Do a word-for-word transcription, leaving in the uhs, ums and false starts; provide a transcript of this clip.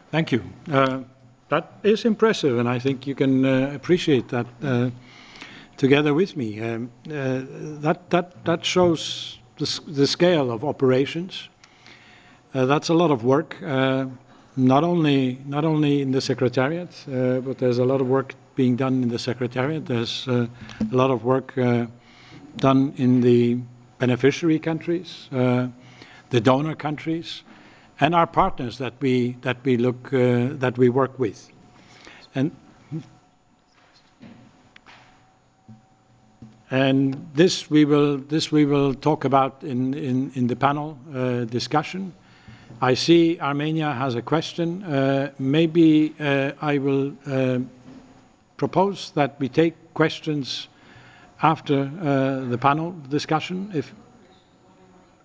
Thank you. Uh, that is impressive, and I think you can uh, appreciate that uh, together with me. Um, uh, that, that, that shows the, the scale of operations. Uh, that's a lot of work, uh, not only not only in the Secretariat, uh, but there's a lot of work being done in the Secretariat. There's uh, a lot of work uh, done in the beneficiary countries, uh, the donor countries, and our partners that we that we look uh, that we work with, and and this we will this we will talk about in in, in the panel uh, discussion. I see Armenia has a question. Uh, maybe uh, I will uh, propose that we take questions after uh, the panel discussion, if